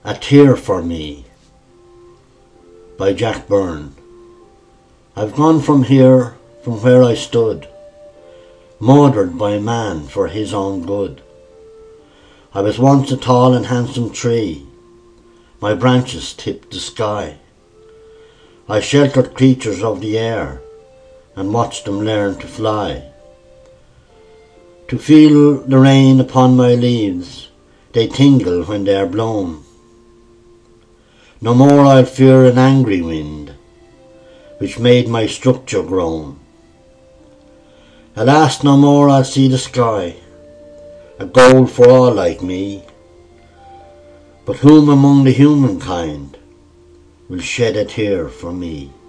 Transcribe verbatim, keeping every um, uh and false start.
A Tear for Me by Jack Byrne. I've gone from here, from where I stood, murdered by man for his own good. I was once a tall and handsome tree, my branches tipped the sky. I sheltered creatures of the air and watched them learn to fly. To feel the rain upon my leaves, they tingle when they are blown. No more I'll fear an angry wind, which made my structure groan. Alas, no more I'll see the sky, a goal for all like me. But whom among the humankind will shed a tear for me?